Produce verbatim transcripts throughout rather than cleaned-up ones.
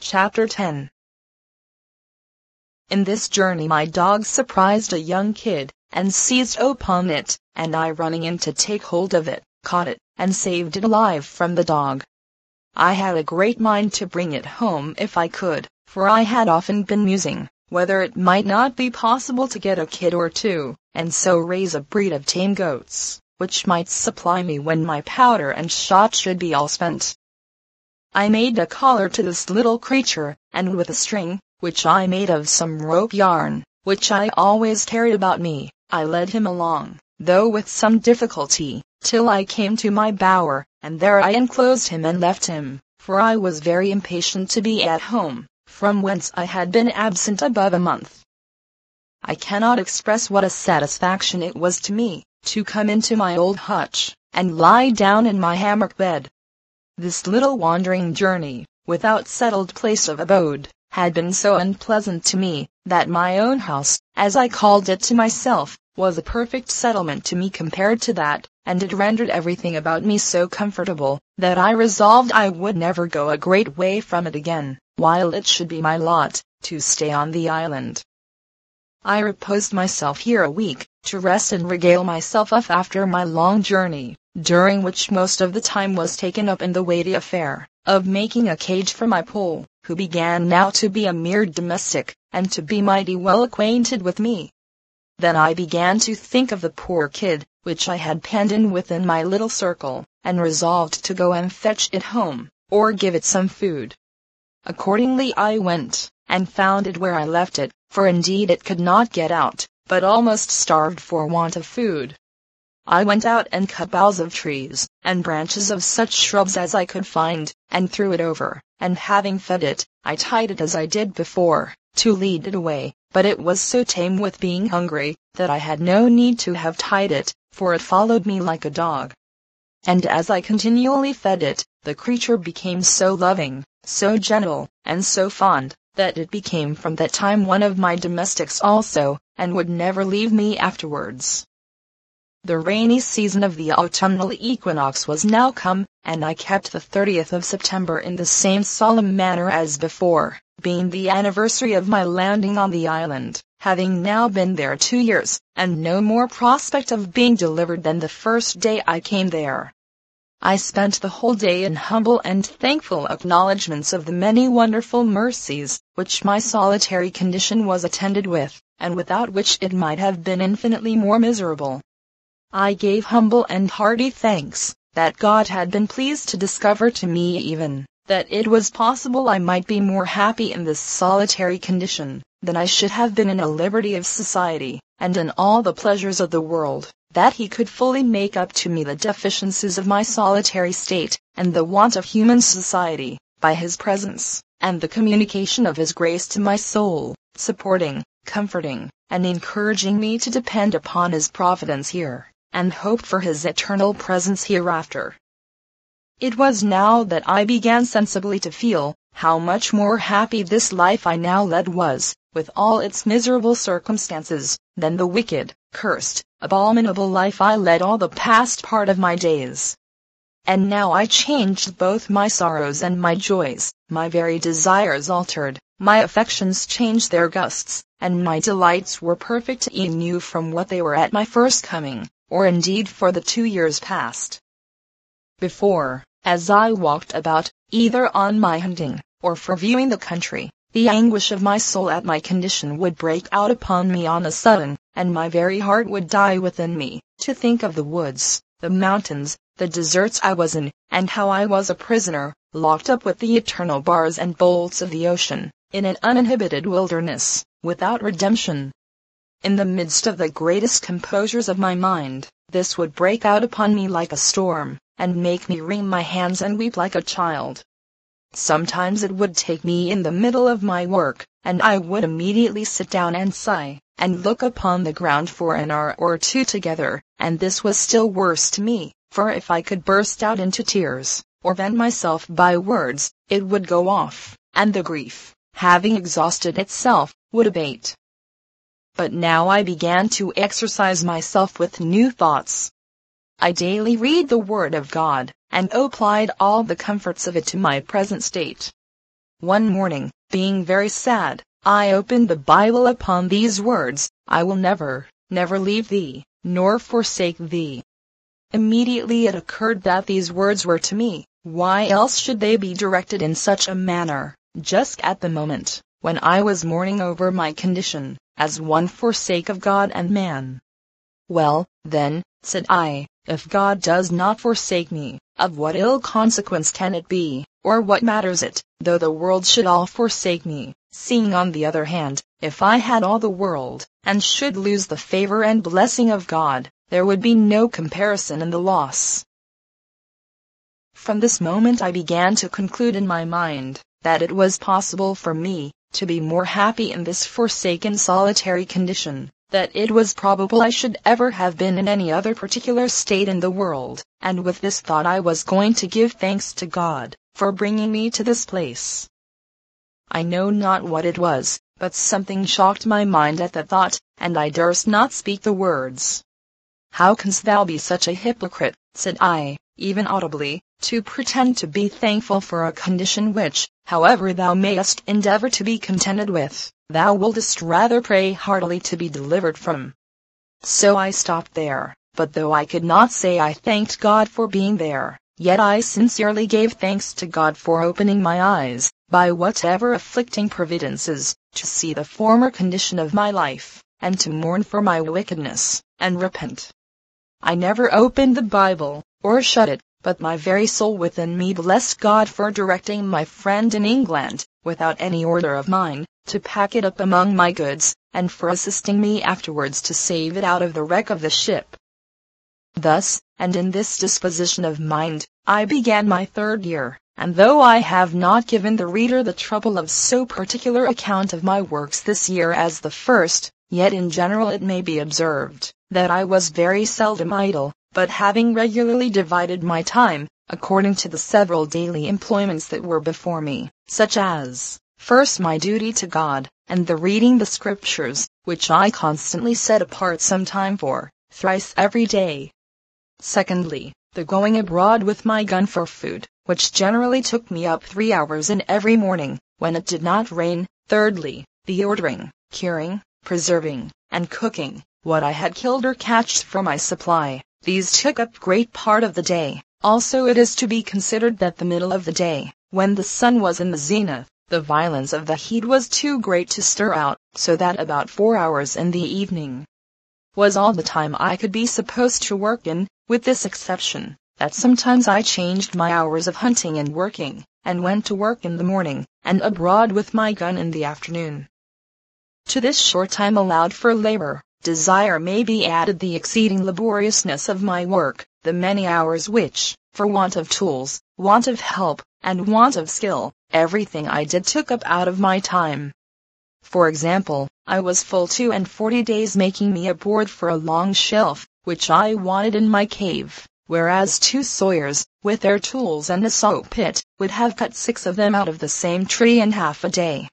Chapter ten. In this journey my dog surprised a young kid, and seized upon it, and I running in to take hold of it, caught it, and saved it alive from the dog. I had a great mind to bring it home if I could, for I had often been musing whether it might not be possible to get a kid or two, and so raise a breed of tame goats, which might supply me when my powder and shot should be all spent. I made a collar to this little creature, and with a string, which I made of some rope yarn, which I always carried about me, I led him along, though with some difficulty, till I came to my bower, and there I enclosed him and left him, for I was very impatient to be at home, from whence I had been absent above a month. I cannot express what a satisfaction it was to me, to come into my old hutch, and lie down in my hammock bed. This little wandering journey, without settled place of abode, had been so unpleasant to me, that my own house, as I called it to myself, was a perfect settlement to me compared to that, and it rendered everything about me so comfortable, that I resolved I would never go a great way from it again, while it should be my lot to stay on the island. I reposed myself here a week, to rest and regale myself up after my long journey, during which most of the time was taken up in the weighty affair of making a cage for my Pole, who began now to be a mere domestic, and to be mighty well acquainted with me. Then I began to think of the poor kid, which I had penned in within my little circle, and resolved to go and fetch it home, or give it some food. Accordingly I went, and found it where I left it, for indeed it could not get out, but almost starved for want of food. I went out and cut boughs of trees, and branches of such shrubs as I could find, and threw it over, and having fed it, I tied it as I did before, to lead it away, but it was so tame with being hungry, that I had no need to have tied it, for it followed me like a dog. And as I continually fed it, the creature became so loving, so gentle, and so fond, that it became from that time one of my domestics also, and would never leave me afterwards. The rainy season of the autumnal equinox was now come, and I kept the thirtieth of September in the same solemn manner as before, being the anniversary of my landing on the island, having now been there two years, and no more prospect of being delivered than the first day I came there. I spent the whole day in humble and thankful acknowledgments of the many wonderful mercies, which my solitary condition was attended with, and without which it might have been infinitely more miserable. I gave humble and hearty thanks, that God had been pleased to discover to me even, that it was possible I might be more happy in this solitary condition, than I should have been in a liberty of society, and in all the pleasures of the world, that he could fully make up to me the deficiencies of my solitary state, and the want of human society, by his presence, and the communication of his grace to my soul, supporting, comforting, and encouraging me to depend upon his providence here, and hope for his eternal presence hereafter. It was now that I began sensibly to feel how much more happy this life I now led was, with all its miserable circumstances, than the wicked, cursed, abominable life I led all the past part of my days. And now I changed both my sorrows and my joys, my very desires altered, my affections changed their gusts, and my delights were perfect and new from what they were at my first coming, or indeed for the two years past. Before, as I walked about, either on my hunting, or for viewing the country, the anguish of my soul at my condition would break out upon me on a sudden, and my very heart would die within me, to think of the woods, the mountains, the deserts I was in, and how I was a prisoner, locked up with the eternal bars and bolts of the ocean, in an uninhibited wilderness, without redemption. In the midst of the greatest composures of my mind, this would break out upon me like a storm, and make me wring my hands and weep like a child. Sometimes it would take me in the middle of my work, and I would immediately sit down and sigh, and look upon the ground for an hour or two together, and this was still worse to me, for if I could burst out into tears, or vent myself by words, it would go off, and the grief, having exhausted itself, would abate. But now I began to exercise myself with new thoughts. I daily read the Word of God, and applied all the comforts of it to my present state. One morning, being very sad, I opened the Bible upon these words, "I will never, never leave thee, nor forsake thee." Immediately it occurred that these words were to me. Why else should they be directed in such a manner, just at the moment when I was mourning over my condition, as one forsake of God and man? "Well, then," said I, "if God does not forsake me, of what ill consequence can it be, or what matters it, though the world should all forsake me, seeing on the other hand, if I had all the world, and should lose the favor and blessing of God, there would be no comparison in the loss." From this moment I began to conclude in my mind, that it was possible for me to be more happy in this forsaken solitary condition, that it was probable I should ever have been in any other particular state in the world, and with this thought I was going to give thanks to God, for bringing me to this place. I know not what it was, but something shocked my mind at the thought, and I durst not speak the words. "How canst thou be such a hypocrite," said I, even audibly, "to pretend to be thankful for a condition which, however thou mayest endeavor to be contented with, thou wouldest rather pray heartily to be delivered from?" So I stopped there, but though I could not say I thanked God for being there, yet I sincerely gave thanks to God for opening my eyes, by whatever afflicting providences, to see the former condition of my life, and to mourn for my wickedness, and repent. I never opened the Bible, or shut it, but my very soul within me blessed God for directing my friend in England, without any order of mine, to pack it up among my goods, and for assisting me afterwards to save it out of the wreck of the ship. Thus, and in this disposition of mind, I began my third year, and though I have not given the reader the trouble of so particular account of my works this year as the first, yet in general it may be observed, that I was very seldom idle, but having regularly divided my time, according to the several daily employments that were before me, such as, first my duty to God, and the reading the Scriptures, which I constantly set apart some time for, thrice every day. Secondly, the going abroad with my gun for food, which generally took me up three hours in every morning, when it did not rain. Thirdly, the ordering, curing, preserving, and cooking, what I had killed or catched for my supply. These took up great part of the day. Also it is to be considered that the middle of the day, when the sun was in the zenith, the violence of the heat was too great to stir out, so that about four hours in the evening was all the time I could be supposed to work in, with this exception, that sometimes I changed my hours of hunting and working, and went to work in the morning, and abroad with my gun in the afternoon. To this short time allowed for labor, desire may be added the exceeding laboriousness of my work, the many hours which, for want of tools, want of help, and want of skill, everything I did took up out of my time. For example, I was full two and forty days making me a board for a long shelf, which I wanted in my cave, whereas two sawyers, with their tools and a saw pit, would have cut six of them out of the same tree in half a day.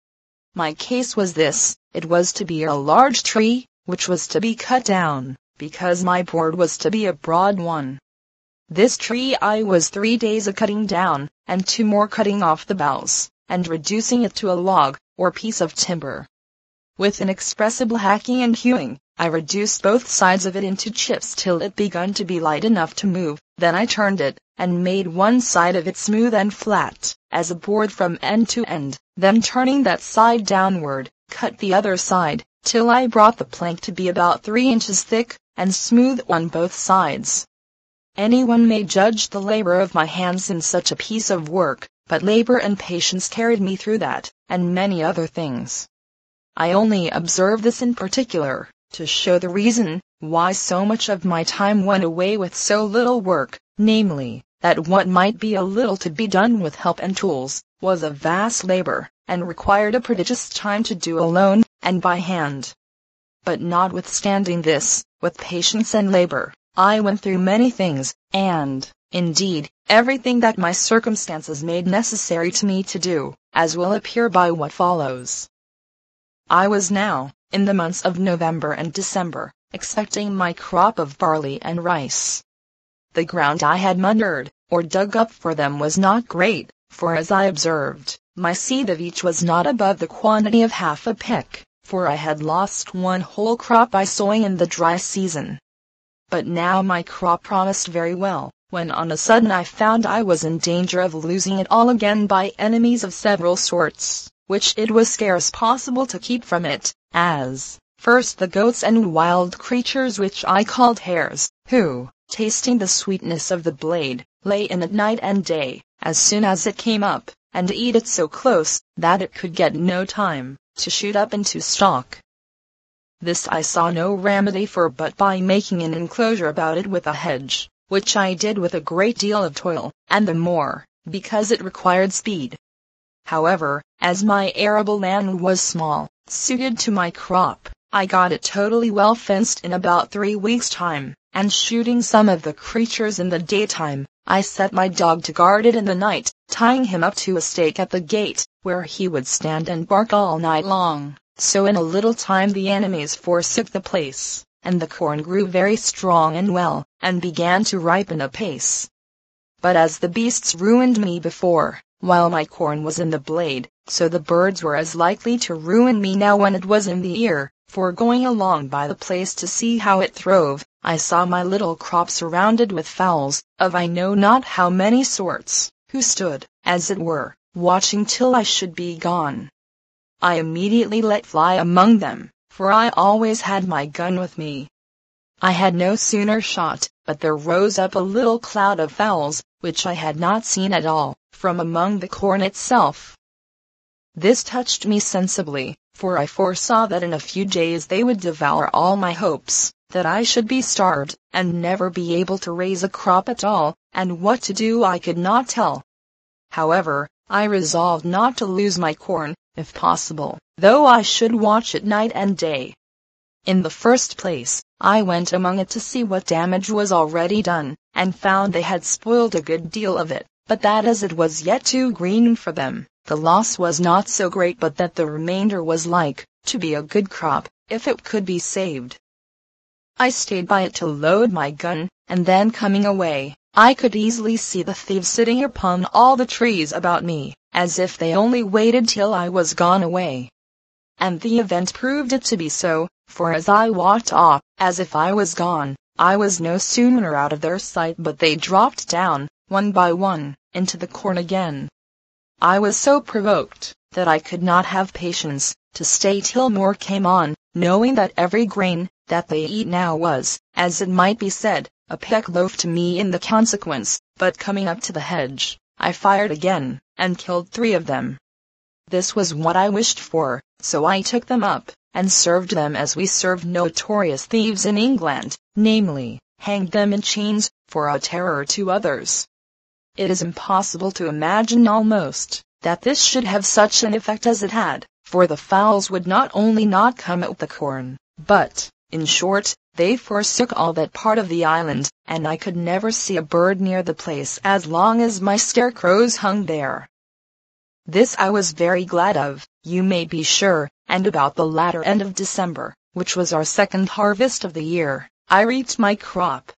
My case was this: it was to be a large tree, which was to be cut down, because my board was to be a broad one. This tree I was three days a cutting down, and two more cutting off the boughs, and reducing it to a log, or piece of timber. With inexpressible hacking and hewing, I reduced both sides of it into chips till it begun to be light enough to move. Then I turned it, and made one side of it smooth and flat, as a board from end to end. Then turning that side downward, cut the other side, till I brought the plank to be about three inches thick, and smooth on both sides. Anyone may judge the labor of my hands in such a piece of work, but labor and patience carried me through that, and many other things. I only observe this in particular, to show the reason why so much of my time went away with so little work, namely, that what might be a little to be done with help and tools, was a vast labor, and required a prodigious time to do alone, and by hand. But notwithstanding this, with patience and labor, I went through many things, and, indeed, everything that my circumstances made necessary to me to do, as will appear by what follows. I was now, in the months of November and December, expecting my crop of barley and rice. The ground I had manured, or dug up for them was not great, for as I observed, my seed of each was not above the quantity of half a peck, for I had lost one whole crop by sowing in the dry season. But now my crop promised very well, when on a sudden I found I was in danger of losing it all again by enemies of several sorts, which it was scarce possible to keep from it, as, first the goats and wild creatures which I called hares, who, tasting the sweetness of the blade, lay in it night and day, as soon as it came up, and eat it so close, that it could get no time to shoot up into stalk. This I saw no remedy for but by making an enclosure about it with a hedge, which I did with a great deal of toil, and the more, because it required speed. However, as my arable land was small, suited to my crop, I got it totally well fenced in about three weeks' time, and shooting some of the creatures in the daytime, I set my dog to guard it in the night, tying him up to a stake at the gate, where he would stand and bark all night long. So in a little time the enemies forsook the place, and the corn grew very strong and well, and began to ripen apace. But as the beasts ruined me before, while my corn was in the blade, so the birds were as likely to ruin me now when it was in the ear, for going along by the place to see how it throve, I saw my little crop surrounded with fowls, of I know not how many sorts, who stood, as it were, watching till I should be gone. I immediately let fly among them, for I always had my gun with me. I had no sooner shot, but there rose up a little cloud of fowls, which I had not seen at all, from among the corn itself. This touched me sensibly, for I foresaw that in a few days they would devour all my hopes, that I should be starved, and never be able to raise a crop at all, and what to do I could not tell. However, I resolved not to lose my corn, if possible, though I should watch it night and day. In the first place, I went among it to see what damage was already done, and found they had spoiled a good deal of it, but that as it was yet too green for them, the loss was not so great but that the remainder was like to be a good crop, if it could be saved. I stayed by it to load my gun, and then coming away, I could easily see the thieves sitting upon all the trees about me, as if they only waited till I was gone away. And the event proved it to be so, for as I walked off, as if I was gone, I was no sooner out of their sight but they dropped down, one by one, into the corn again. I was so provoked, that I could not have patience to stay till more came on, knowing that every grain that they eat now was, as it might be said, a peck loaf to me in the consequence, but coming up to the hedge, I fired again, and killed three of them. This was what I wished for, so I took them up, and served them as we served notorious thieves in England, namely, hanged them in chains, for a terror to others. It is impossible to imagine almost, that this should have such an effect as it had, for the fowls would not only not come at the corn, but, in short, they forsook all that part of the island, and I could never see a bird near the place as long as my scarecrows hung there. This I was very glad of, you may be sure, and about the latter end of December, which was our second harvest of the year, I reaped my crop.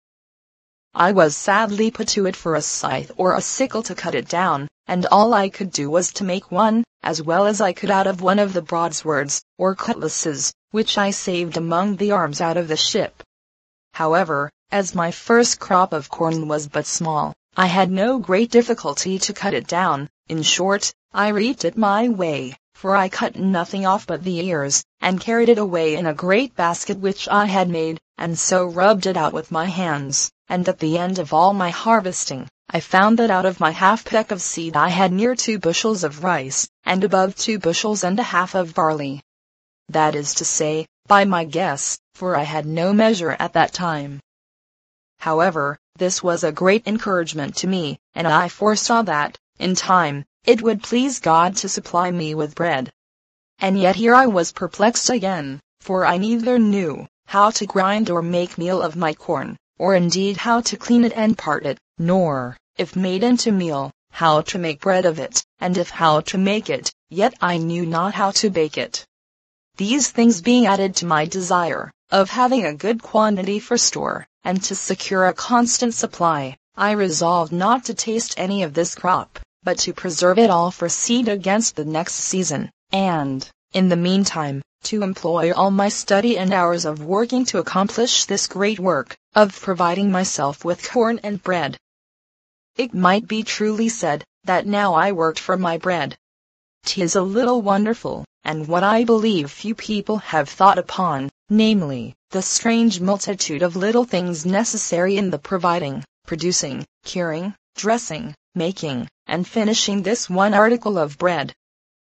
I was sadly put to it for a scythe or a sickle to cut it down, and all I could do was to make one, as well as I could out of one of the broadswords, or cutlasses, which I saved among the arms out of the ship. However, as my first crop of corn was but small, I had no great difficulty to cut it down. In short, I reaped it my way, for I cut nothing off but the ears, and carried it away in a great basket which I had made, and so rubbed it out with my hands, and at the end of all my harvesting, I found that out of my half peck of seed I had near two bushels of rice, and above two bushels and a half of barley. That is to say, by my guess, for I had no measure at that time. However, this was a great encouragement to me, and I foresaw that, in time, it would please God to supply me with bread. And yet here I was perplexed again, for I neither knew how to grind or make meal of my corn, or indeed how to clean it and part it, nor, if made into meal, how to make bread of it, and if how to make it, yet I knew not how to bake it. These things being added to my desire of having a good quantity for store, and to secure a constant supply, I resolved not to taste any of this crop, but to preserve it all for seed against the next season, and, in the meantime, to employ all my study and hours of working to accomplish this great work, of providing myself with corn and bread. It might be truly said, that now I worked for my bread. 'Tis a little wonderful, and what I believe few people have thought upon, namely, the strange multitude of little things necessary in the providing, producing, curing, dressing, making, and finishing this one article of bread.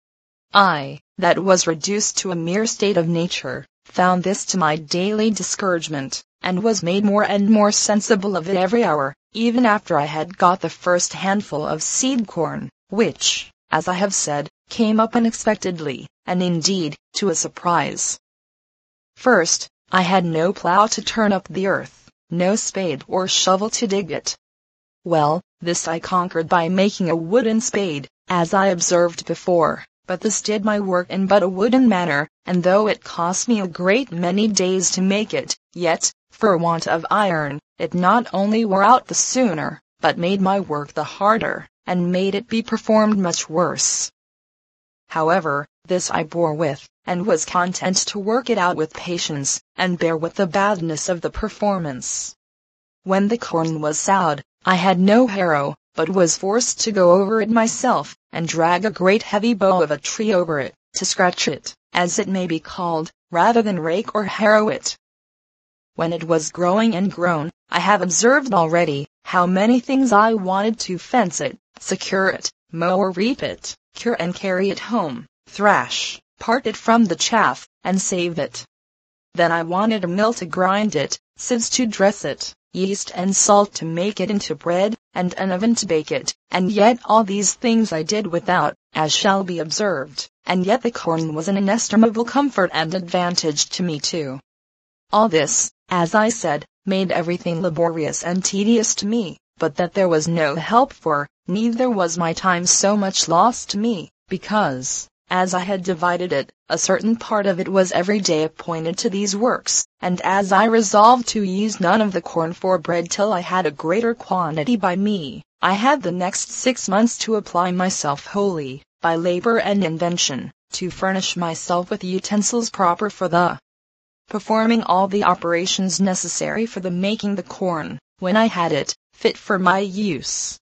I, that was reduced to a mere state of nature, found this to my daily discouragement, and was made more and more sensible of it every hour, even after I had got the first handful of seed corn, which, as I have said, came up unexpectedly, and indeed, to a surprise. First, I had no plow to turn up the earth, no spade or shovel to dig it. Well, this I conquered by making a wooden spade, as I observed before, but this did my work in but a wooden manner, and though it cost me a great many days to make it, yet, for want of iron, it not only wore out the sooner, but made my work the harder, and made it be performed much worse. However, this I bore with, and was content to work it out with patience, and bear with the badness of the performance. When the corn was sowed, I had no harrow, but was forced to go over it myself, and drag a great heavy bough of a tree over it, to scratch it, as it may be called, rather than rake or harrow it. When it was growing and grown, I have observed already, how many things I wanted to fence it, secure it, mow or reap it, cure and carry it home, thrash, part it from the chaff, and save it. Then I wanted a mill to grind it, sieves to dress it, yeast and salt to make it into bread, and an oven to bake it, and yet all these things I did without, as shall be observed, and yet the corn was an inestimable comfort and advantage to me too. All this, as I said, made everything laborious and tedious to me, but that there was no help for, neither was my time so much lost to me, because, as I had divided it, a certain part of it was every day appointed to these works, and as I resolved to use none of the corn for bread till I had a greater quantity by me, I had the next six months to apply myself wholly, by labor and invention, to furnish myself with utensils proper for the performing all the operations necessary for the making the corn, when I had it, fit for my use.